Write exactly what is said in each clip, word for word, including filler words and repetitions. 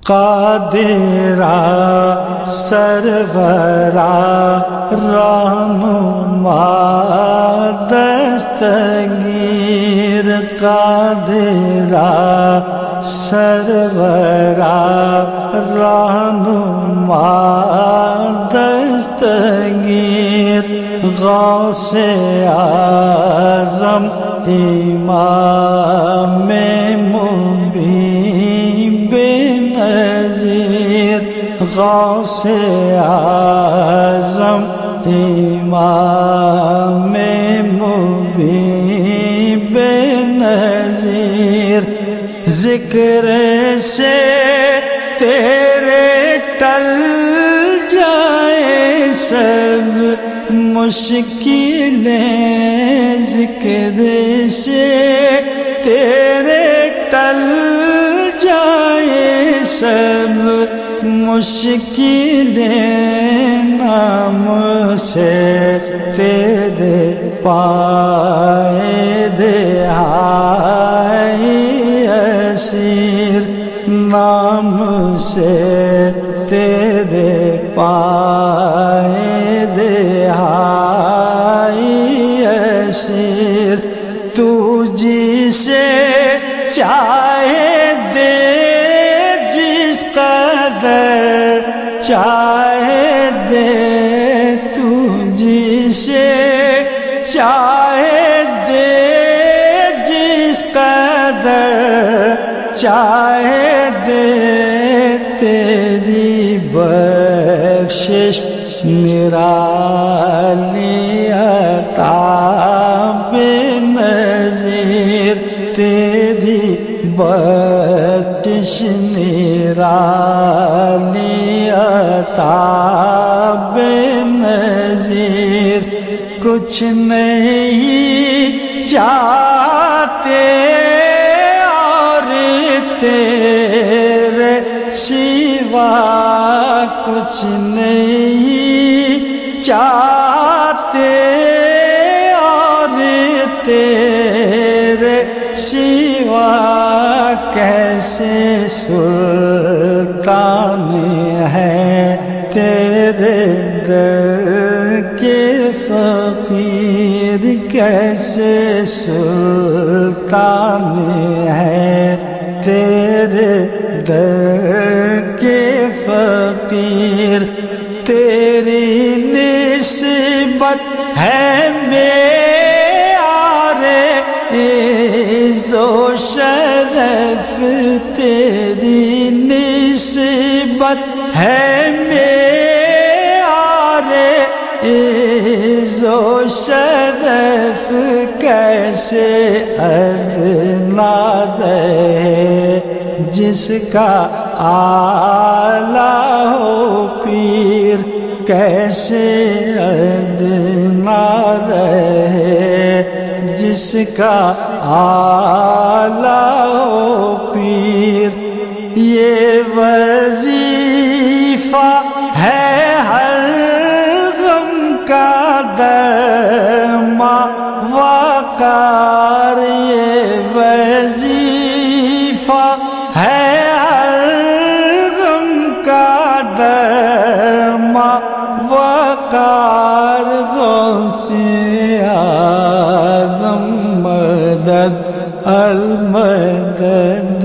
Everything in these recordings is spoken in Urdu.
قادرا سرورا رہنما دستگیر قادرا سرورا رہنما دستگیر غوث اعظم امام مبین بے نظیر غوث اعظم امام مبین بے نظیر ذکر سے تیرے ٹل جائے سب مشکلیں ذکر سے تیرے ٹل جائے سب مشکلیں نام سے تیرے پائے دہائی اسیر نام سے تیرے پائے دہائی اسیر تو جسے چاہے دے جس قدر چاہے دے تو جسے چاہے دے جس قدر چاہے دے تیری بخشش نرالی عطا بے نظیر تیری بخشش نرالی عطا بے نظیر کچھ نہیں چاہتے اور تیرے سوا کچھ نہیں چاہتے اور تیرے سوا کیسے سلطان ہے تیرے در کے فقیر کیسے سلطان ہے تیرے در کے فقیر تیری نسبت ہے معیار عز و شرف تیری نسبت ہے معیار عز و شرف کیسے ادنا رہے جس کا آلہ ہو پیر کیسے ادنا رہے جس کا آلہ ہو پیر یہ وظیفہ ہے ہر غم کا درما وقار یہ وظیفہ ہے ہر غم کا درما وقار غوث اعظم مدد المدد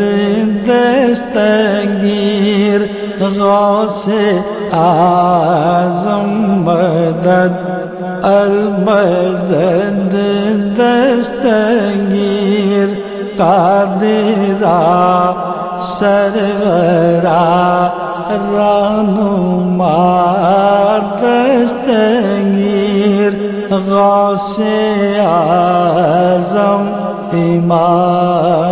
دستگیر غوث اعظم مدد المدد دستگیر قادرا سرورا رہنما دستگیر غوث اعظم امام